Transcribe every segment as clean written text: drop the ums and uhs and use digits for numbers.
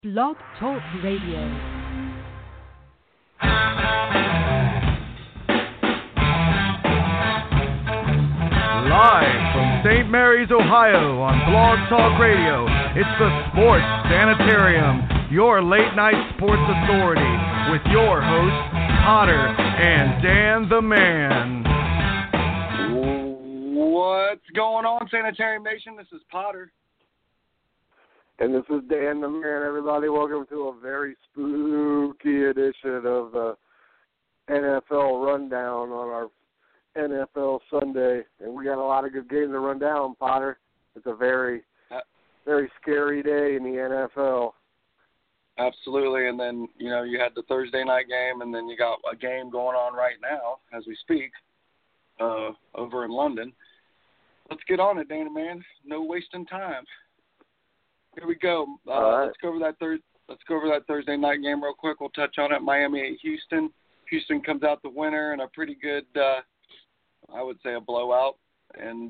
Blog Talk Radio. Live from St. Mary's, Ohio on Blog Talk Radio, it's the Sports Sanitarium, your late night sports authority, with your hosts, Potter and Dan the Man. What's going on, Sanitarium Nation? This is Potter. And this is Dan the Man, everybody. Welcome to a very spooky edition of the NFL Rundown on our NFL Sunday. And we got a lot of good games to run down, Potter. It's a very, very scary day in the NFL. Absolutely. And then, you had the Thursday night game, and then you got a game going on right now as we speak over in London. Let's get on it, Dan the Man. No wasting time. Here we go. Right. Let's go over that Thursday night game real quick. We'll touch on it. Miami at Houston. Houston comes out the winner in a pretty good, I would say, a blowout. And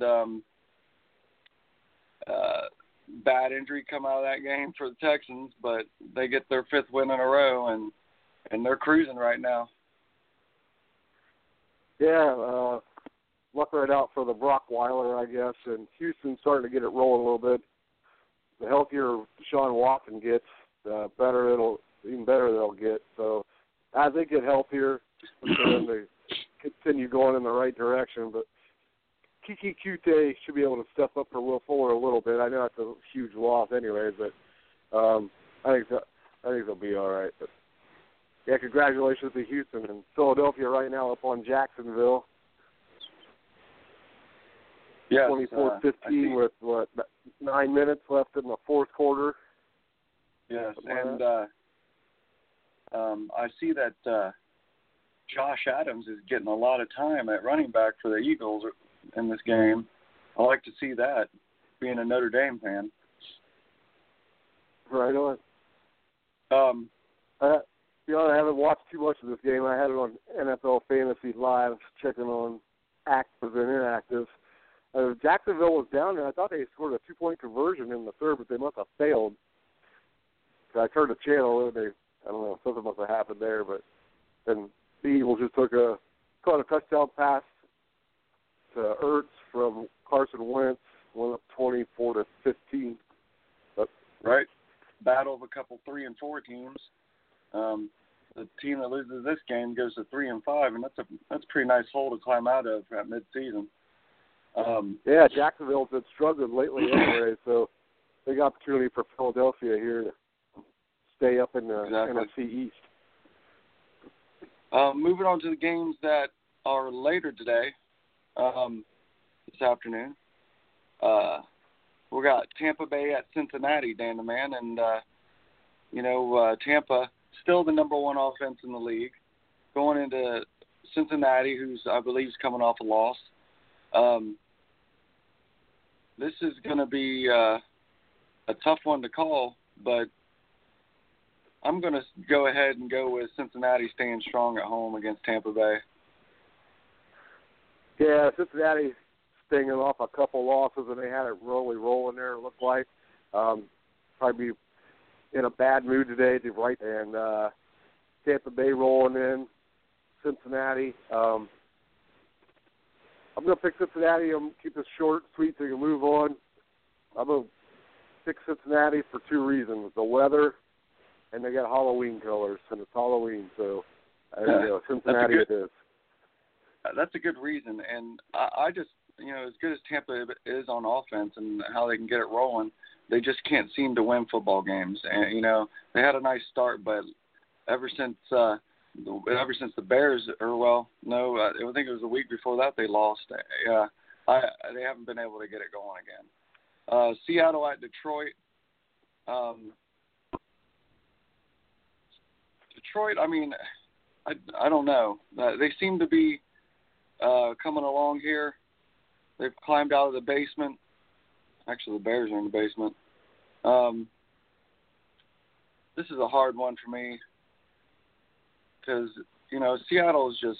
bad injury come out of that game for the Texans, but they get their fifth win in a row, and they're cruising right now. Yeah, luck right out for the Brockweiler, I guess. And Houston's starting to get it rolling a little bit. The healthier Deshaun Watson gets, even better they'll get. So as they get healthier, then they continue going in the right direction. But Kiki Kute should be able to step up for Will Fuller a little bit. I know that's a huge loss anyway, but I think they'll be all right. But yeah, congratulations to Houston and Philadelphia right now up on Jacksonville. Yes, 24-15 with 9 minutes left in the fourth quarter. Yes, and I see that Josh Adams is getting a lot of time at running back for the Eagles in this game. I like to see that, being a Notre Dame fan. Right on. I haven't watched too much of this game. I had it on NFL Fantasy Live, checking on active and inactive. Jacksonville was down there. I thought they scored a 2-point conversion in the third, but they must have failed. So I turned the channel, and I don't know, something must have happened there. But then the Eagles just caught a touchdown pass to Ertz from Carson Wentz, went up 24-15. But right, battle of a couple 3 and 4 teams. The team that loses this game goes to 3 and 5, and that's a pretty nice hole to climb out of at midseason. Yeah, Jacksonville's been struggling lately anyway, so big opportunity for Philadelphia here to stay up in the NFC East. Moving on to the games that are later today, this afternoon. We got Tampa Bay at Cincinnati, Dan the Man, and Tampa still the number one offense in the league, going into Cincinnati, who's I believe is coming off a loss. This is going to be a tough one to call, but I'm going to go ahead and go with Cincinnati staying strong at home against Tampa Bay. Yeah, Cincinnati staying off a couple losses, and they had it really rolling there, it looked like. Probably in a bad mood today, and Tampa Bay rolling in, Cincinnati. I'm going to pick Cincinnati. I'm going to keep this short, sweet, so you can move on. I'm going to pick Cincinnati for 2 reasons. The weather, and they got Halloween colors, and it's Halloween, so Cincinnati it is. That's a good reason, and I just, as good as Tampa is on offense and how they can get it rolling, they just can't seem to win football games. And, they had a nice start, but ever since the Bears, I think it was the week before that they lost. They haven't been able to get it going again. Seattle at Detroit. Detroit, I don't know. They seem to be coming along here. They've climbed out of the basement. Actually, the Bears are in the basement. This is a hard one for me. Because, Seattle is just,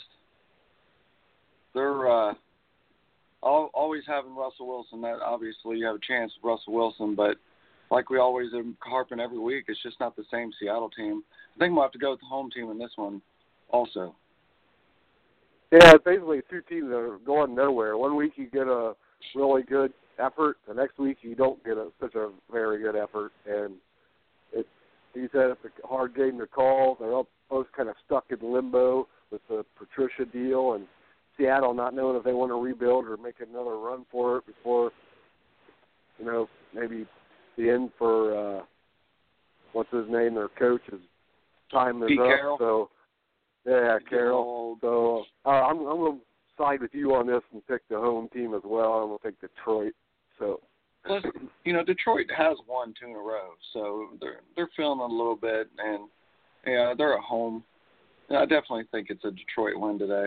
they're always having Russell Wilson. That obviously you have a chance with Russell Wilson, but like we always are harping every week, it's just not the same Seattle team. I think we'll have to go with the home team in this one also. Yeah, it's basically two teams that are going nowhere. One week you get a really good effort. The next week you don't get such a very good effort. And he said it's a hard game to call. They're all both kind of stuck in limbo with the Patricia deal and Seattle not knowing if they want to rebuild or make another run for it before, maybe the end for, what's his name, their coach's time is Pete up. Carroll. So, yeah, Carroll. So I'm going to side with you on this and pick the home team as well. I'm going to pick Detroit. So. Plus, Detroit has won 2 in a row, so they're feeling it a little bit, and they're at home. And I definitely think it's a Detroit win today.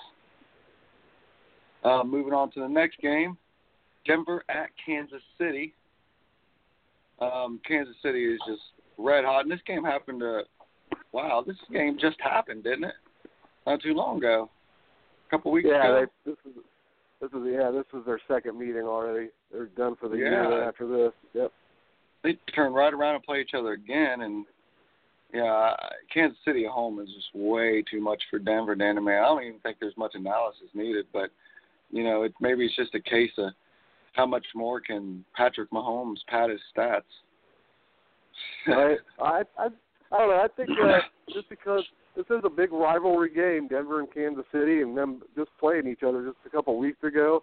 Moving on to the next game, Denver at Kansas City. Kansas City is just red hot, and this game happened this game just happened, didn't it? Not too long ago, a couple weeks ago. This is their second meeting already. They're done for the year after this. Yep. They turn right around and play each other again, and Kansas City at home is just way too much for Denver, Danny. Man, I don't even think there's much analysis needed, but maybe it's just a case of how much more can Patrick Mahomes pad his stats. I don't know. I think just because this is a big rivalry game, Denver and Kansas City, and them just playing each other just a couple of weeks ago,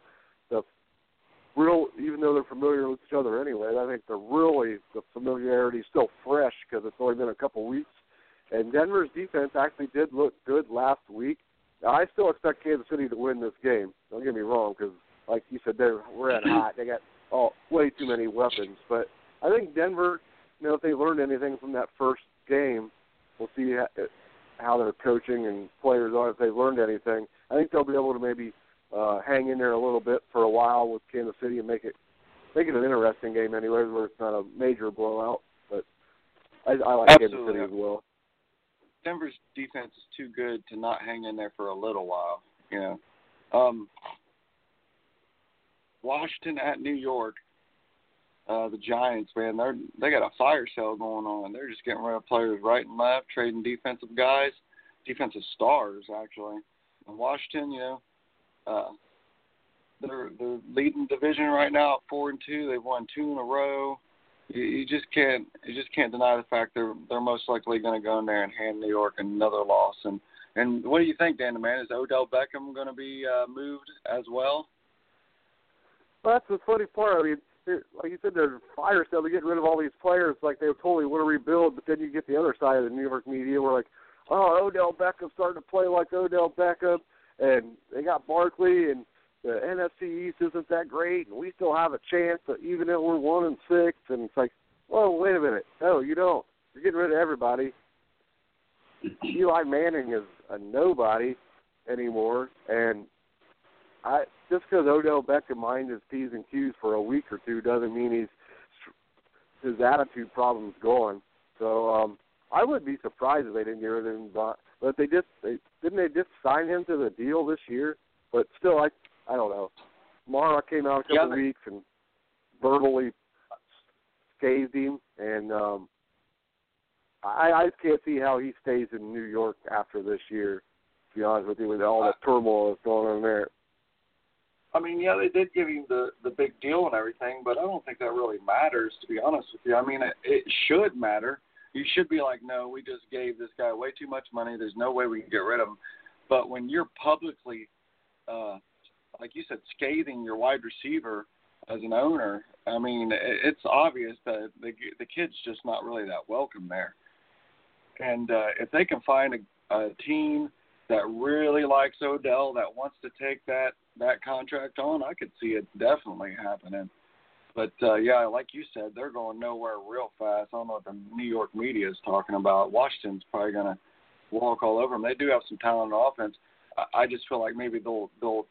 even though they're familiar with each other anyway, I think the familiarity is still fresh because it's only been a couple of weeks. And Denver's defense actually did look good last week. Now, I still expect Kansas City to win this game. Don't get me wrong, because like you said, they're red hot. They got way too many weapons. But I think Denver, if they learned anything from that first game, we'll see how their coaching and players are. If they've learned anything, I think they'll be able to maybe hang in there a little bit for a while with Kansas City and make it an interesting game anyways, where it's not a major blowout. But I like Kansas City as well. Denver's defense is too good to not hang in there for a little while. Washington at New York. The Giants, man, they got a fire sale going on. They're just getting rid of players right and left, trading defensive guys, defensive stars actually. And Washington, they're leading division right now at 4-2. They've won 2 in a row. You just can't deny the fact they're most likely going to go in there and hand New York another loss. And what do you think, Dan? Man, is Odell Beckham going to be moved as well? Well, that's the funny part. I mean, like you said, there's fire sale. They get rid of all these players like they totally want to rebuild, but then you get the other side of the New York media where like, oh, Odell Beckham's starting to play like Odell Beckham, and they got Barkley, and the NFC East isn't that great, and we still have a chance, even if we're 1-6, and it's like, oh, wait a minute. No, you don't. You're getting rid of everybody. Eli Manning is a nobody anymore, and just because Odell Beckham mind his P's and Q's for a week or two doesn't mean his attitude problem's gone. So I would be surprised if they didn't get rid of him. But didn't they just sign him to the deal this year? But still, I don't know. Mara came out a couple weeks and verbally scathed him, and I can't see how he stays in New York after this year, to be honest with you, with all the turmoil that's going on there. I mean, yeah, they did give him the big deal and everything, but I don't think that really matters, to be honest with you. I mean, it should matter. You should be like, no, we just gave this guy way too much money. There's no way we can get rid of him. But when you're publicly, like you said, scathing your wide receiver as an owner, I mean, it's obvious that the kid's just not really that welcome there. And if they can find a team that really likes Odell, that wants to take that contract on, I could see it definitely happening. But, yeah, like you said, they're going nowhere real fast. I don't know what the New York media is talking about. Washington's probably going to walk all over them. They do have some talent on offense. I just feel like maybe they'll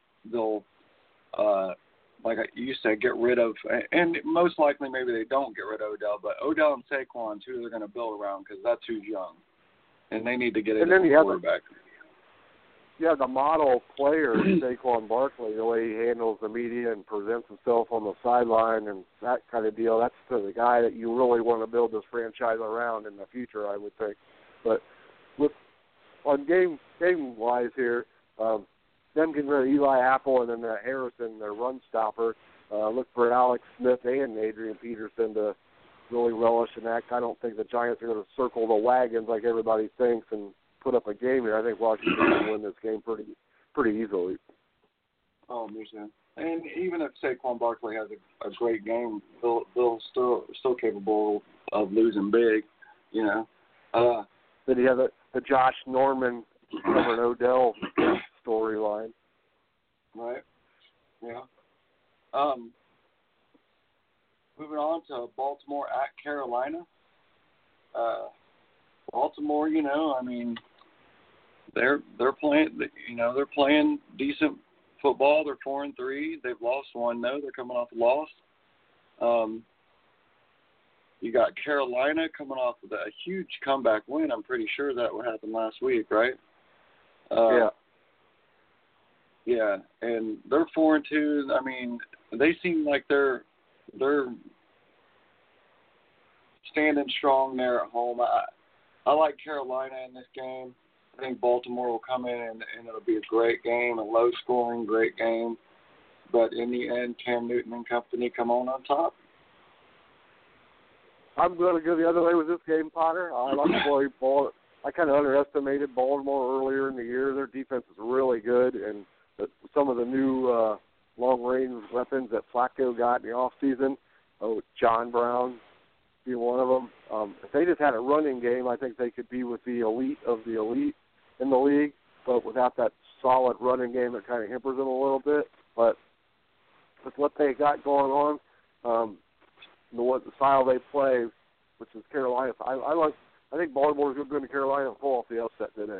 like you said, get rid of, and most likely maybe they don't get rid of Odell, but Odell and Saquon's who they're going to build around because that's who's young. And they need to get a quarterback. the model player, Saquon Barkley, the way he handles the media and presents himself on the sideline and that kind of deal. That's the guy that you really want to build this franchise around in the future, I would think. But on game-wise here, them getting rid of Eli Apple and then Harrison, their run stopper, look for Alex Smith and Adrian Peterson to really relish in that. I don't think the Giants are going to circle the wagons like everybody thinks and put up a game here. I think Washington can win this game pretty easily. Oh, me too. And even if Saquon Barkley has a great game, they'll still capable of losing big, you know. Then you have the Josh Norman, Cameron Odell storyline. Right. Yeah. Moving on to Baltimore at Carolina. Baltimore, you know, I mean, they're playing decent football. They're 4-3. They've lost one. No, they're coming off a loss. You got Carolina coming off with a huge comeback win. I'm pretty sure that what happened last week, right? Yeah. Yeah, and they're 4-2. I mean, they seem like they're standing strong there at home. I like Carolina in this game. I think Baltimore will come in and it'll be a great game, a low-scoring, great game. But in the end, Cam Newton and company come on top. I'm going to go the other way with this game, Potter. I like to play ball. I kind of underestimated Baltimore earlier in the year. Their defense is really good, and some of the new long-range weapons that Flacco got in the offseason, John Brown being one of them. If they just had a running game, I think they could be with the elite of the elite in the league, but without that solid running game, it kind of hampers them a little bit. But with what they got going on, the style they play, which is Carolina, I think Baltimore's going to Carolina and pull off the upset today.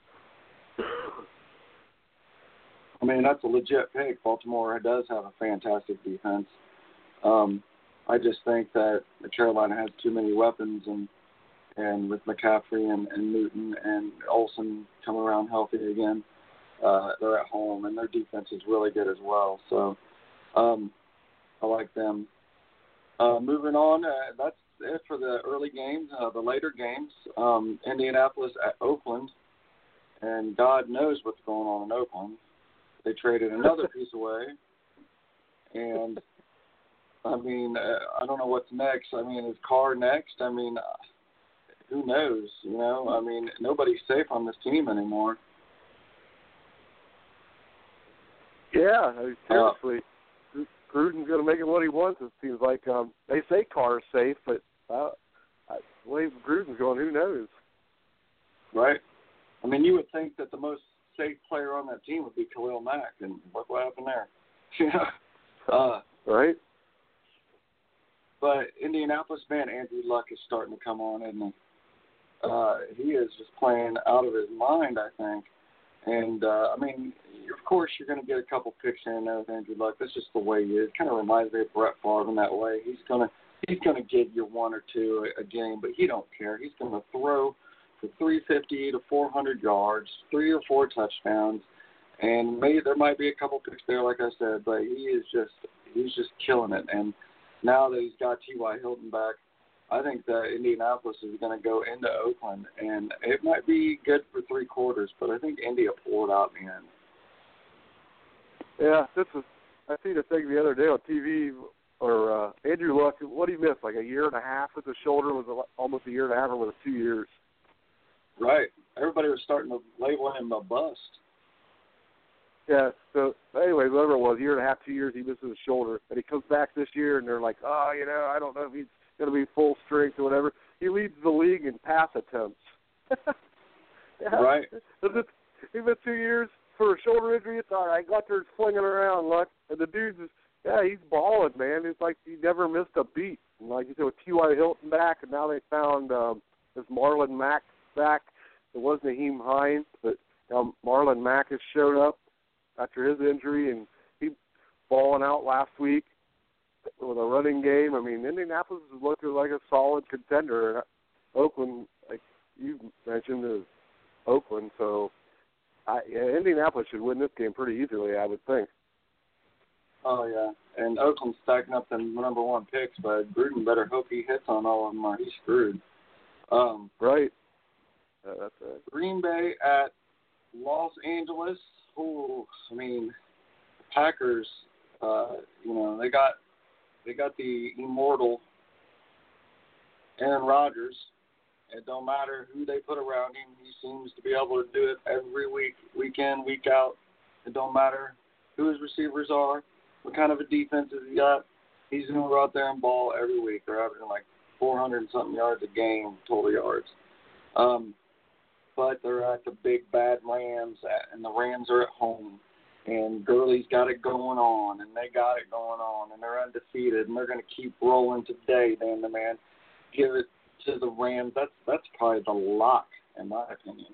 I mean, that's a legit pick. Baltimore does have a fantastic defense. I just think that Carolina has too many weapons, and with McCaffrey and Newton and Olsen coming around healthy again, they're at home, and their defense is really good as well. So I like them. Moving on, that's it for the early games. The later games, Indianapolis at Oakland, and God knows what's going on in Oakland. They traded another piece away, and I mean, I don't know what's next. I mean, is Carr next? I mean, who knows? You know, I mean, nobody's safe on this team anymore. Yeah, seriously. Gruden's going to make it what he wants. It seems like they say Carr's safe, but the way Gruden's going, who knows? Right. I mean, you would think that the most safe player on that team would be Khalil Mack, and what happened there? Yeah. Right. But Indianapolis, man, Andrew Luck is starting to come on, isn't he? He is just playing out of his mind, I think. And, I mean, of course you're going to get a couple picks in there with Andrew Luck. That's just the way he is. Kind of reminds me of Brett Favre in that way. He's going to give you one or two a game, but he don't care. He's going to throw for 350 to 400 yards, 3 or 4 touchdowns, and maybe there might be a couple picks there, like I said, but he's just killing it. And now that he's got T.Y. Hilton back, I think that Indianapolis is going to go into Oakland, and it might be good for 3 quarters, but I think India pulled out in the end. Yeah, I seen a thing the other day on TV, or Andrew Luck, what did he miss, like a year and a half with the shoulder? Was it almost a year and a half, or was it 2 years? Right. Everybody was starting to label him a bust. Yeah, so anyway, whatever it was, 1.5 years, 2 years, he misses his shoulder. And he comes back this year, and they're like, I don't know if he's going to be full strength or whatever. He leads the league in pass attempts. Yeah. Right. He missed 2 years for a shoulder injury. It's all right. Gutter's flinging around, Luck. And the dude's he's balling, man. It's like he never missed a beat. And like you said, with T.Y. Hilton back, and now they found this Marlon Mack back. It was Naheem Hines, but now Marlon Mack has showed up after his injury, and he balling out last week with a running game. I mean, Indianapolis is looking like a solid contender. Oakland, like you mentioned, is Oakland. So Indianapolis should win this game pretty easily, I would think. Oh, yeah. And Oakland's stacking up the number one picks, but Gruden better hope he hits on all of them or he's screwed. Right. That's it. Green Bay at Los Angeles. Oh, I mean, Packers, they got the immortal Aaron Rodgers. It don't matter who they put around him. He seems to be able to do it every week, week in, week out. It don't matter who his receivers are, what kind of a defense has he got. He's going to go out there and ball every week. They're averaging like 400 and something yards a game, total yards. But they're at the big bad Rams, and the Rams are at home. And Gurley's got it going on, and they got it going on, and they're undefeated, and they're going to keep rolling today, Dan the man. Give it to the Rams. That's probably the lock, in my opinion.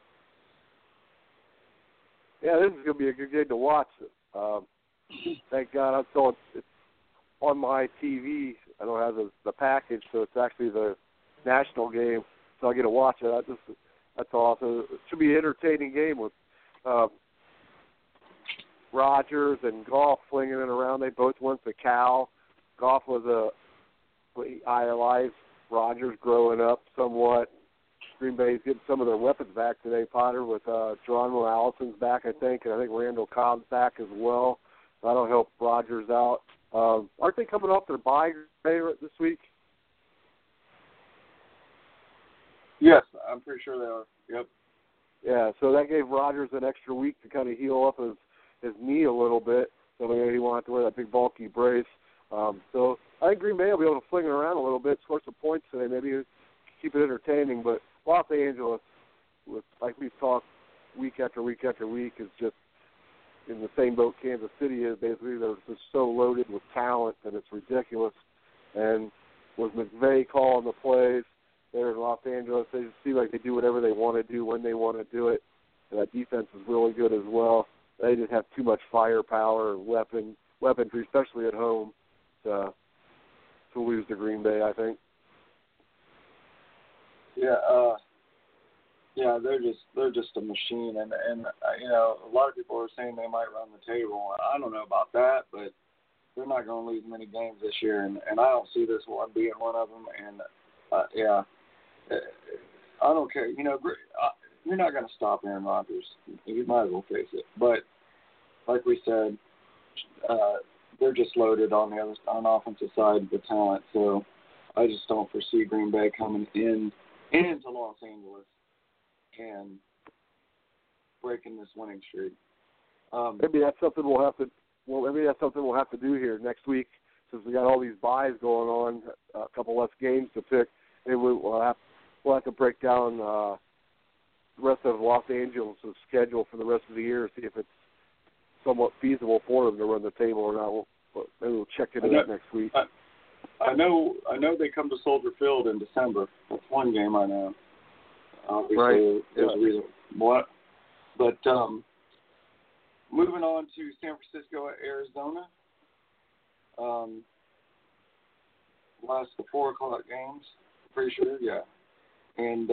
Yeah, this is going to be a good game to watch. Thank God I saw it on my TV. I don't have the package, so it's actually the national game, so I get to watch it. That's awesome. It should be an entertaining game with Rodgers and Goff flinging it around. They both went to Cal. Goff was idolized Rodgers growing up somewhat. Green Bay's getting some of their weapons back today, Potter, with Geronimo Allison's back, I think, and I think Randall Cobb's back as well. That'll help Rodgers out. Aren't they coming off their bye this week? Yes, I'm pretty sure they are. Yep. Yeah, so that gave Rodgers an extra week to kind of heal up his knee a little bit, so maybe he won't have to wear that big bulky brace. So I think Green Bay will be able to fling it around a little bit, score some points today, maybe keep it entertaining. But Los Angeles, like we've talked week after week after week, is just in the same boat Kansas City is. Basically, they're just so loaded with talent that it's ridiculous. And with McVay calling the plays there in Los Angeles, they just seem like they do whatever they want to do when they want to do it. And that defense is really good as well. They just have too much firepower and weaponry, especially at home, to lose to Green Bay, I think. Yeah, they're just a machine, and a lot of people are saying they might run the table. I don't know about that, but they're not going to lose many games this year, and I don't see this one being one of them. And I don't care. You're not going to stop Aaron Rodgers. You might as well face it. But like we said, they're just loaded on the offensive side with talent. So I just don't foresee Green Bay coming into Los Angeles and breaking this winning streak. Maybe that's something we'll have to. Well, maybe that's something we'll have to do here next week, since we got all these buys going on, a couple less games to pick. Maybe we'll have to break down the rest of Los Angeles' schedule for the rest of the year, see if it's somewhat feasible for them to run the table or not. Maybe we'll check into that next week. I know they come to Soldier Field in December. That's one game I know. Obviously, right. There's a reason. What? But moving on to San Francisco at Arizona. Last the 4 o'clock games, pretty sure, yeah. And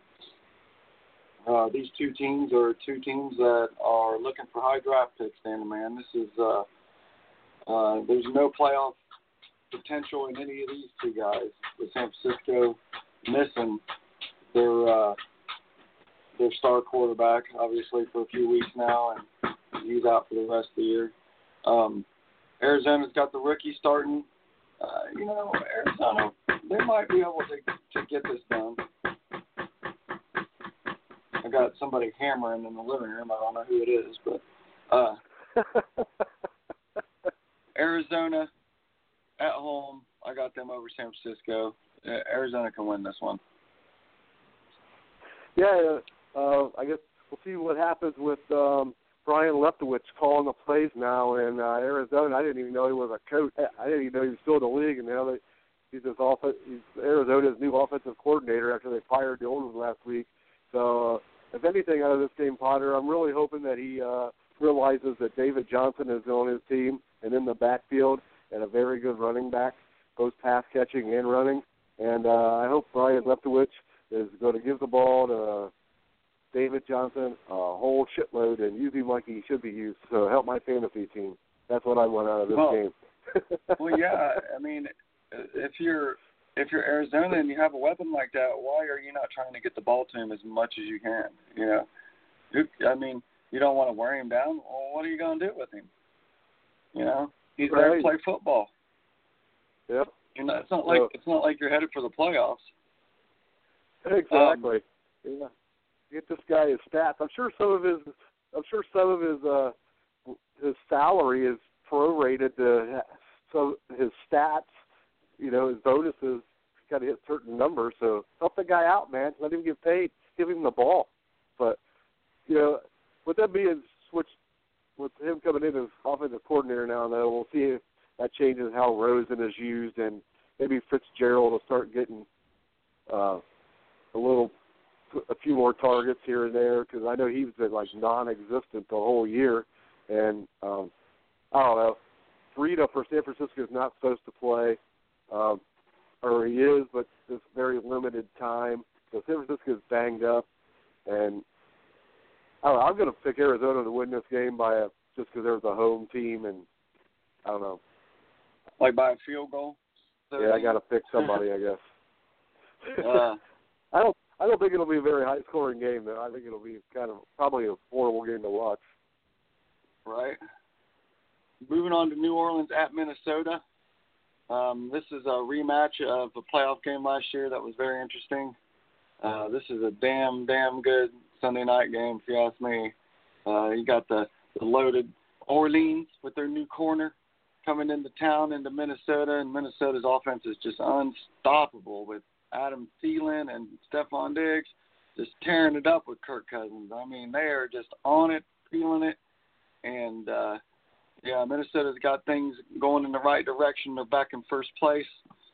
these two teams are two teams that are looking for high draft picks, Dan, man. This is there's no playoff potential in any of these two guys. With San Francisco missing their star quarterback, obviously, for a few weeks now, and he's out for the rest of the year. Arizona's got the rookie starting. Arizona, they might be able to get this done. I got somebody hammering in the living room. I don't know who it is, but Arizona at home, I got them over San Francisco. Arizona can win this one. Yeah, I guess we'll see what happens with Brian Leftwich calling the plays now in Arizona. I didn't even know he was a coach. I didn't even know he was still in the league, and now he's Arizona's new offensive coordinator after they fired the old one last week. So, if anything out of this game, Potter, I'm really hoping that he realizes that David Johnson is on his team and in the backfield and a very good running back, both pass catching and running. And I hope Brian Leftwich is going to give the ball David Johnson a whole shitload and use him like he should be used. So help my fantasy team. That's what I want out of this game. Well, yeah. I mean, if you're Arizona and you have a weapon like that, why are you not trying to get the ball to him as much as you can? You know, I mean, you don't want to wear him down. Well, what are you going to do with him? You know, he's there to play football. Yep. You know, it's not like you're headed for the playoffs. Exactly. Yeah. Get this guy his stats. I'm sure some of his salary is prorated to so his stats. You know, his bonuses got to hit certain numbers. So help the guy out, man. Let him get paid. Give him the ball. But you know, with that being switched, with him coming in as offensive coordinator now, though, we'll see if that changes how Rosen is used, and maybe Fitzgerald will start getting a few more targets here and there, because I know he's been like non-existent the whole year, and I don't know. Frida for San Francisco is not supposed to play, or he is, but it's very limited time. So San Francisco is banged up, and I don't know, I'm going to pick Arizona to win this game just because they're the home team, and I don't know. Like by a field goal? Yeah, I got to pick somebody, I guess. I don't think it'll be a very high-scoring game, though. I think it'll be probably a horrible game to watch. Right. Moving on to New Orleans at Minnesota. This is a rematch of a playoff game last year that was very interesting. This is a damn good Sunday night game, if you ask me. You got the loaded Orleans with their new corner coming into town, into Minnesota, and Minnesota's offense is just unstoppable with Adam Thielen and Stephon Diggs just tearing it up with Kirk Cousins. I mean, they are just on it, feeling it, and Minnesota's got things going in the right direction. They're back in first place.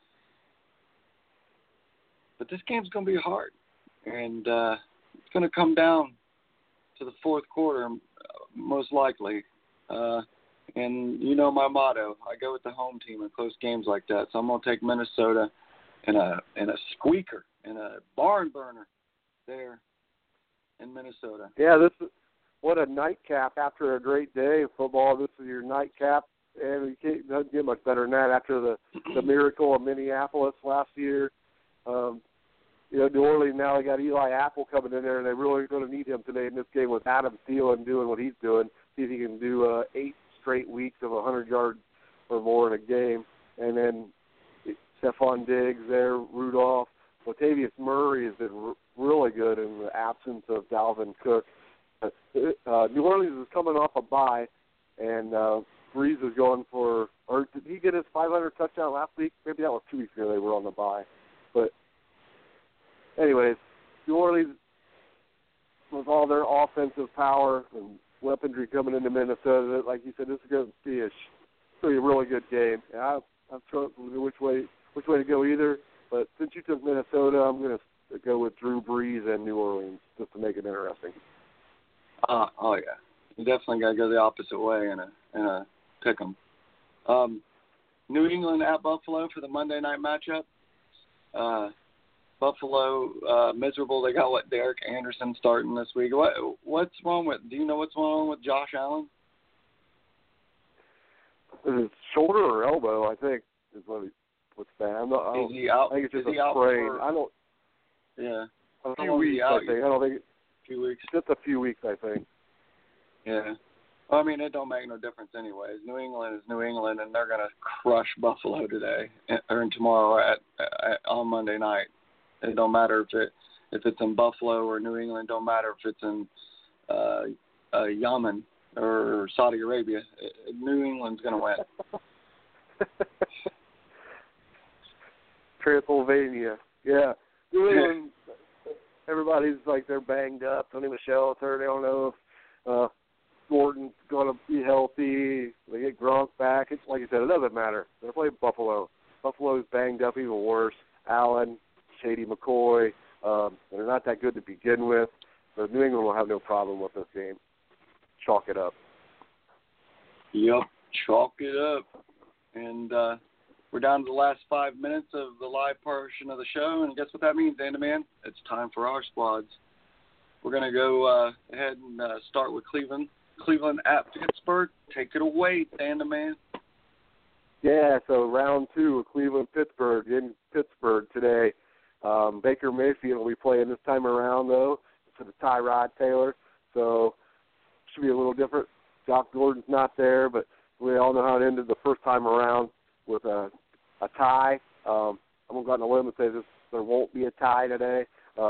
But this game's going to be hard, and it's going to come down to the fourth quarter, most likely. And you know my motto, I go with the home team in close games like that. So I'm going to take Minnesota in a squeaker, in a barn burner there in Minnesota. Yeah, what a nightcap after a great day of football. This is your nightcap, and it doesn't get much better than that after the miracle of Minneapolis last year. New Orleans now, they got Eli Apple coming in there, and they're really going to need him today in this game with Adam Thielen doing what he's doing. See if he can do 8 straight weeks of 100 yards or more in a game. And then Stephon Diggs there, Rudolph. Latavius Murray has been really good in the absence of Dalvin Cook. New Orleans is coming off a bye, and Breeze is going or did he get his 500 touchdown last week? Maybe that was 2 weeks ago they were on the bye. But anyways, New Orleans, with all their offensive power and weaponry coming into Minnesota, like you said, this is going to be a really good game. I'm trying which way to go either, but since you took Minnesota, I'm going to go with Drew Brees and New Orleans just to make it interesting. Oh yeah, you definitely got to go the opposite way in a pick 'em. New England at Buffalo for the Monday night matchup. Buffalo miserable. They got Derek Anderson starting this week. What's wrong with? Do you know what's wrong with Josh Allen? His shoulder or elbow, I think, is what's bad. Is he out? I think it's just a sprain. I don't. Yeah. A few weeks, I think. I don't think. A few weeks. Just a few weeks, I think. Yeah. Well, I mean, it don't make no difference anyways. New England is New England, and they're gonna crush Buffalo today or tomorrow on Monday night. It don't matter if it's in Buffalo or New England. Don't matter if it's in Yemen or Saudi Arabia. New England's gonna win. Transylvania. Yeah. New England. Everybody's like they're banged up. Tony Michel's hurt. They don't know if Gordon's going to be healthy. They get Gronk back. It's like you said, it doesn't matter. They're playing Buffalo. Buffalo's banged up even worse. Allen, Shady McCoy, they're not that good to begin with. But New England will have no problem with this game. Chalk it up. Yep, chalk it up. And we're down to the last 5 minutes of the live portion of the show. And guess what that means, Andy Man? It's time for our squads. we're going to go ahead and start with Cleveland. Cleveland at Pittsburgh. Take it away, Dan the Man. Yeah, so round 2 of Cleveland-Pittsburgh in Pittsburgh today. Baker Mayfield will be playing this time around, though, instead of Tyrod Taylor. So should be a little different. Josh Gordon's not there, but we all know how it ended the first time around with a tie. I'm going to go out on a limb and say there won't be a tie today.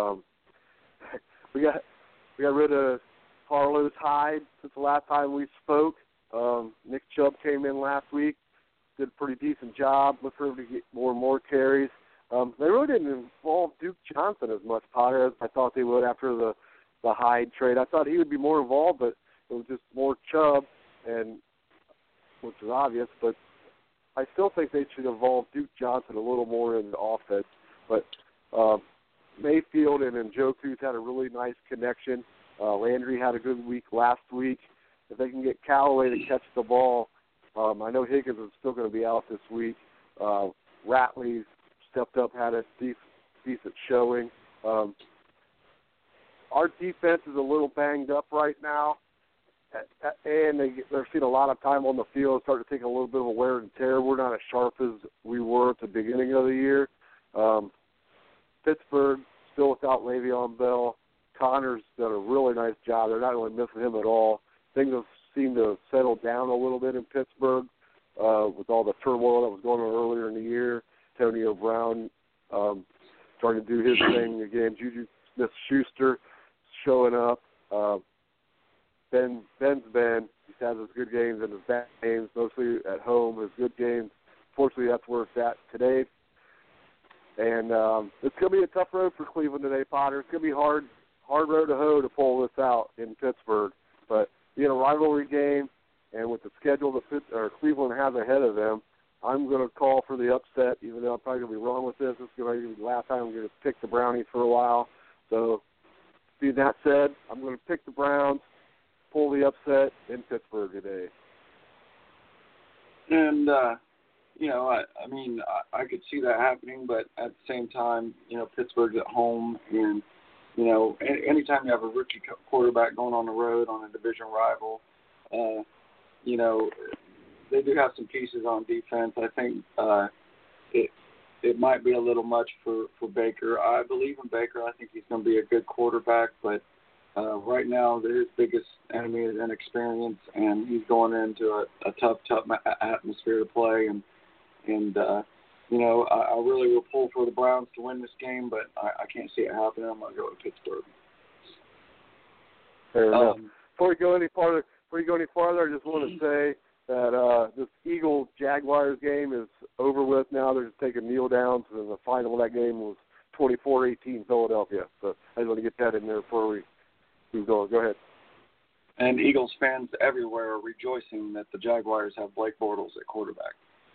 We got rid of Carlos Hyde since the last time we spoke. Nick Chubb came in last week, did a pretty decent job. Look for him to get more and more carries. They really didn't involve Duke Johnson as much, Potter, as I thought they would after the Hyde trade. I thought he would be more involved, but it was just more Chubb, and which is obvious. But I still think they should involve Duke Johnson a little more in the offense. But Mayfield and Njoku's had a really nice connection. Landry had a good week last week. If they can get Callaway to catch the ball, I know Higgins is still going to be out this week. Ratley stepped up, had a decent showing. Our defense is a little banged up right now, and they're seeing a lot of time on the field, starting to take a little bit of a wear and tear. We're not as sharp as we were at the beginning of the year. Pittsburgh still without Le'Veon Bell. Connor's done a really nice job. They're not really missing him at all. Things have seemed to have settled down a little bit in Pittsburgh with all the turmoil that was going on earlier in the year. Antonio Brown starting to do his thing again. Juju Smith-Schuster showing up. Ben's Ben. He has his good games and his bad games, mostly at home. His good games, fortunately, that's where it's at today. And it's going to be a tough road for Cleveland today, Potter. It's going to be hard road to hoe to pull this out in Pittsburgh. But being a rivalry game, and with the schedule that Cleveland has ahead of them, I'm going to call for the upset, even though I'm probably going to be wrong with this. This is going to be the last time I'm going to pick the Brownies for a while. So, being that said, I'm going to pick the Browns, pull the upset in Pittsburgh today. And, I mean, I could see that happening, but at the same time, Pittsburgh's at home, and, anytime you have a rookie quarterback going on the road on a division rival, they do have some pieces on defense. I think it might be a little much for Baker. I believe in Baker. I think he's going to be a good quarterback, but right now his biggest enemy is inexperience, and he's going into a tough atmosphere to play. And I really will pull for the Browns to win this game, but I can't see it happening. I'm going to go with Pittsburgh. Fair enough. Before we go any farther, I just want to say that this Eagles-Jaguars game is over with now. They're just taking kneel downs, and the final of that game was 24-18 Philadelphia. So I just want to get that in there before we move on. Go ahead. And Eagles fans everywhere are rejoicing that the Jaguars have Blake Bortles at quarterback.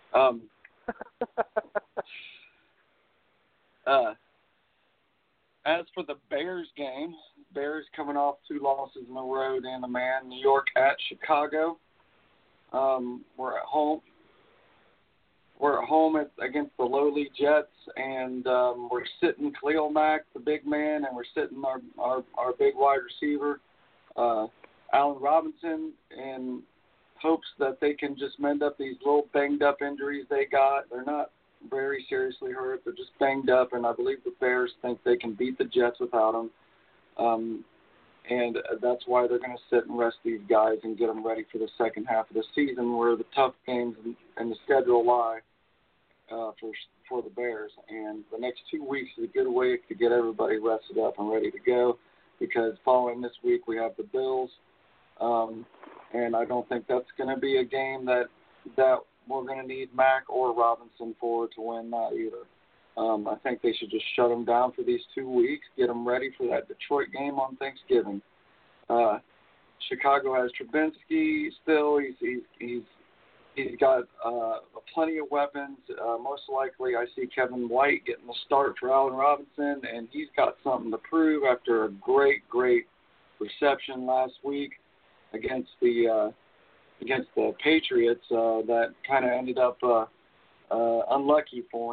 As for the Bears game, Bears coming off 2 losses in a row, Dan the Man. New York at Chicago. We're at home. We're at home against the lowly Jets, and we're sitting Khalil Mack, the big man, and we're sitting our big wide receiver, Allen Robinson, in hopes that they can just mend up these little banged-up injuries they got. They're not very seriously hurt. They're just banged up, and I believe the Bears think they can beat the Jets without them. And that's why they're going to sit and rest these guys and get them ready for the second half of the season, where the tough games and the schedule lie for the Bears. And the next 2 weeks is a good way to get everybody rested up and ready to go, because following this week we have the Bills, and I don't think that's going to be a game that we're going to need Mack or Robinson for to win that either. I think they should just shut them down for these 2 weeks, get them ready for that Detroit game on Thanksgiving. Chicago has Trubinsky still. He's got plenty of weapons. Most likely, I see Kevin White getting the start for Allen Robinson, and he's got something to prove after a great reception last week against the Patriots that kind of ended up unlucky for him.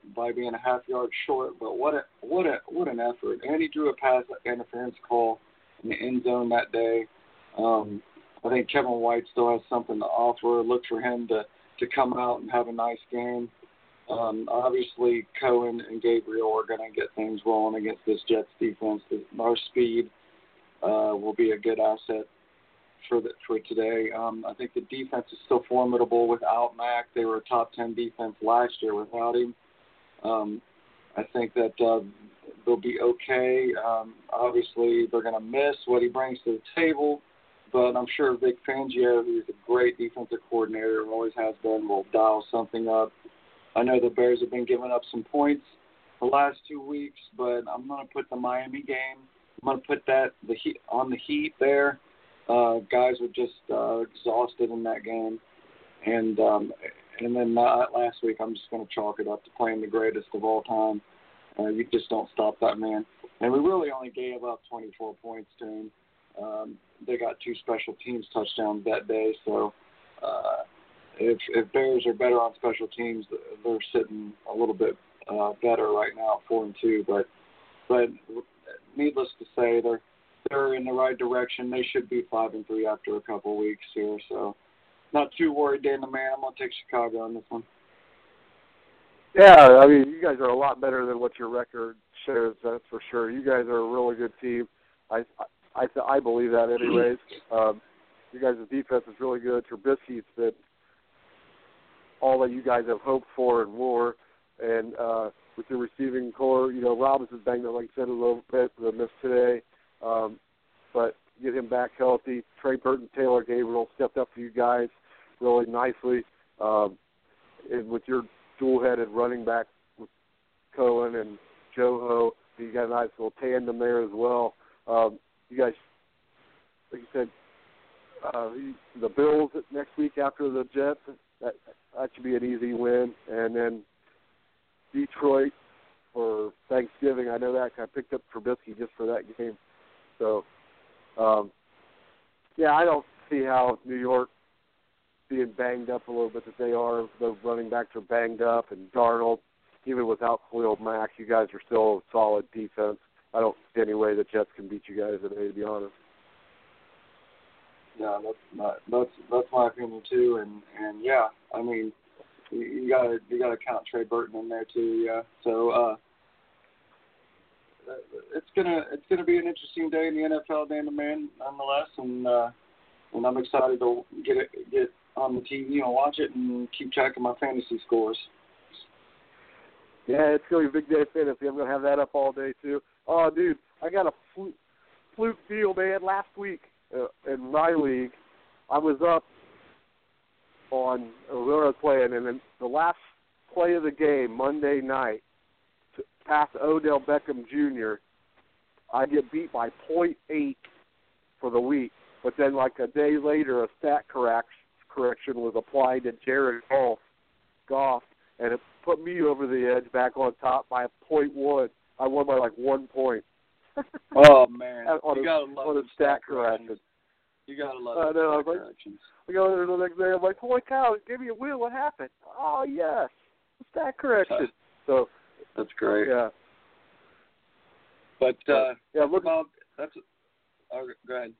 by being a half yard short. But what an effort! And he drew a pass interference call in the end zone that day. I think Kevin White still has something to offer. Look for him to come out and have a nice game. Obviously, Cohen and Gabriel are going to get things rolling against this Jets defense. Our speed will be a good asset for today. I think the defense is still formidable without Mack. They were a top 10 defense last year without him. I think that they'll be okay. Obviously, they're going to miss what he brings to the table, but I'm sure Vic Fangio, who's a great defensive coordinator, always has been, will dial something up. I know the Bears have been giving up some points the last 2 weeks, but I'm going to put the Miami game. I'm going to put the Heat on the Heat there. Guys were just exhausted in that game, and then last week I'm just going to chalk it up to playing the greatest of all time. You just don't stop that man. And we really only gave up 24 points to him. They got 2 special teams touchdowns that day, so if Bears are better on special teams, they're sitting a little bit better right now, 4-2. But needless to say, they're in the right direction. They should be 5-3 after a couple of weeks here. So not too worried, Dan the Man. I'm gonna take Chicago on this one. Yeah, I mean, you guys are a lot better than what your record shows. That's for sure. You guys are a really good team. I believe that, anyways. You guys' defense is really good. Trubisky's been all that you guys have hoped for and more. And with your receiving core, Robinson's banged up, like you said, a little bit with a miss today. But get him back healthy. Trey Burton, Taylor Gabriel stepped up for you guys really nicely. And with your dual-headed running back with Cohen and Joe, you got a nice little tandem there as well. You guys, like you said, the Bills next week after the Jets, that should be an easy win. And then Detroit for Thanksgiving. I know that. I picked up Trubisky just for that game. So, I don't see how New York being banged up a little bit that they are. The running backs are banged up, and Darnold, even without Khalil Mack, you guys are still a solid defense. I don't see any way the Jets can beat you guys today, to be honest. Yeah, that's my opinion too, and yeah, I mean, you gotta count Trey Burton in there too, yeah. So it's gonna be an interesting day in the NFL, Dan the Man, nonetheless, and I'm excited to get on the TV and watch it and keep track of my fantasy scores. Yeah, it's gonna be a big day of fantasy. I'm gonna have that up all day too. Oh, dude, I got a fluke deal, man. Last week in my league, I was up on where I was playing, and then the last play of the game, Monday night, past Odell Beckham Jr., I get beat by 0.8 for the week. But then, like a day later, a stat correction was applied to Jared Goff, and it put me over the edge back on top by 0.1. I won by like 1 point. Oh, man. You got to love the stat correction. You got to love the stat corrections. I go there the next day, I'm like, holy cow, give me a win. What happened? Oh, yes, the stat correction. So that's great. Yeah. But, look, go ahead.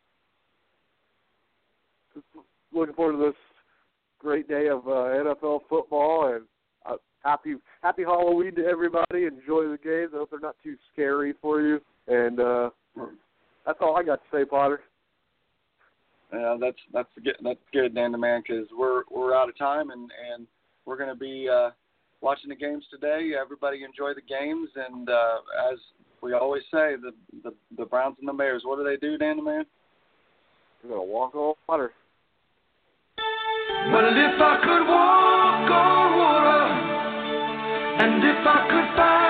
Looking forward to this great day of NFL football, and happy Halloween to everybody. Enjoy the games. I hope they're not too scary for you. And that's all I got to say, Potter. Yeah, that's good, Dan the Man, because we're out of time, and we're going to be watching the games today. Everybody enjoy the games, and as we always say, the Browns and the Bears, what do, Dan the Man? We're going to walk on water. Well, if I could walk on water, and if I could find